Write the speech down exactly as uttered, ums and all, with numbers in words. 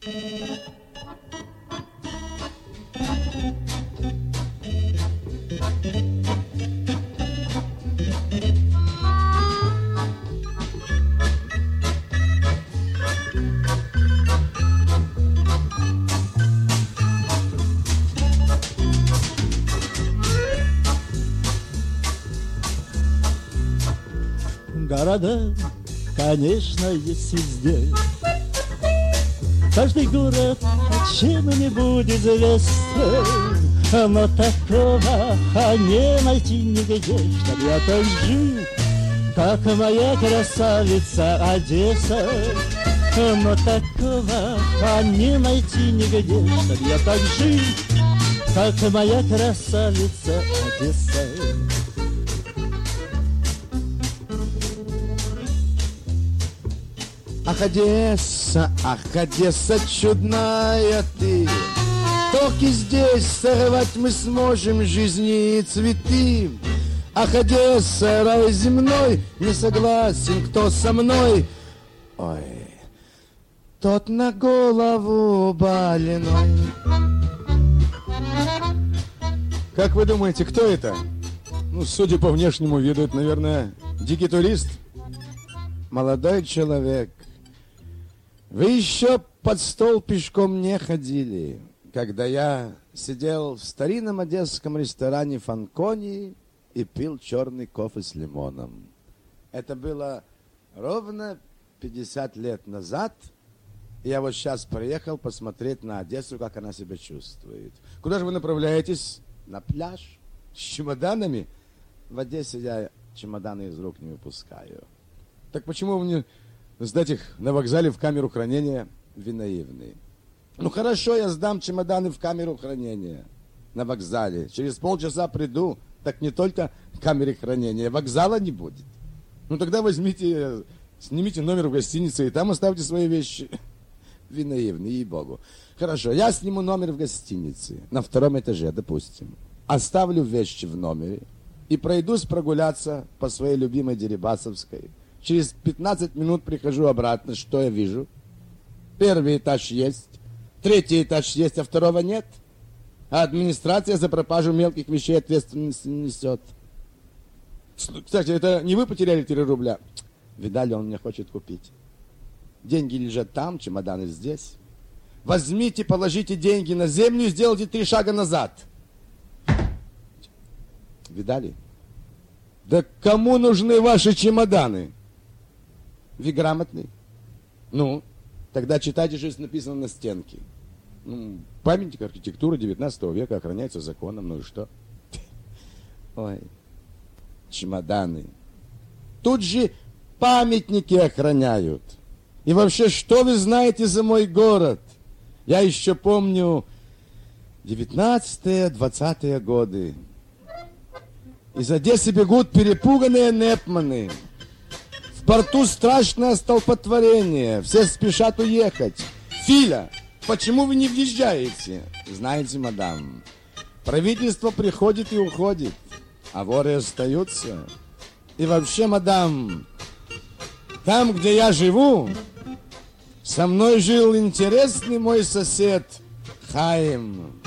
Города, конечно, есть везде. Каждый город чем-нибудь известен, но такого не найти нигде, чтоб я так жил, как моя красавица Одесса. Но такого не найти нигде, чтоб я так жил, как моя красавица Одесса. Ах, Одесса, ах, Одесса, чудная ты, только здесь сорвать мы сможем жизни и цветы. Ах, Одесса, рай земной, не согласен, кто со мной. Ой, тот на голову больной. Как вы думаете, кто это? Ну, судя по внешнему виду, это, наверное, дикий турист. Молодой человек, вы еще под стол пешком не ходили, когда я сидел в старинном одесском ресторане Фанкони и пил черный кофе с лимоном. Это было ровно пятьдесят лет назад. И я вот сейчас приехал посмотреть на Одессу, как она себя чувствует. Куда же вы направляетесь? На пляж. С чемоданами? В Одессе я чемоданы из рук не выпускаю. Так почему вы не сдать их на вокзале в камеру хранения? Вы наивный. Ну хорошо, я сдам чемоданы в камеру хранения на вокзале. Через полчаса приду, так не только в камере хранения, вокзала не будет. Ну тогда возьмите, снимите номер в гостинице и там оставьте свои вещи. Вы наивный, ей-богу. Хорошо, я сниму номер в гостинице, на втором этаже, допустим. Оставлю вещи в номере и пройдусь прогуляться по своей любимой Дерибасовской. Через пятнадцать минут прихожу обратно. Что я вижу? Первый этаж есть, третий этаж есть, а второго нет. А администрация за пропажу мелких вещей ответственность несет. Кстати, это не вы потеряли три рубля? Видали, он мне хочет купить. Деньги лежат там, чемоданы здесь. Возьмите, положите деньги на землю и сделайте три шага назад. Видали? Да кому нужны ваши чемоданы? Вы грамотный? Ну, тогда читайте, что написано на стенке. Ну, памятник архитектуры девятнадцатого века охраняется законом, ну и что? Ой, чемоданы. Тут же памятники охраняют. И вообще, что вы знаете за мой город? Я еще помню девятнадцатые, двадцатые годы. Из Одессы бегут перепуганные непманы. В порту страшное столпотворение. Все спешат уехать. Филя, почему вы не въезжаете? Знаете, мадам, правительство приходит и уходит, а воры остаются. И вообще, мадам, там, где я живу, со мной жил интересный мой сосед Хаим.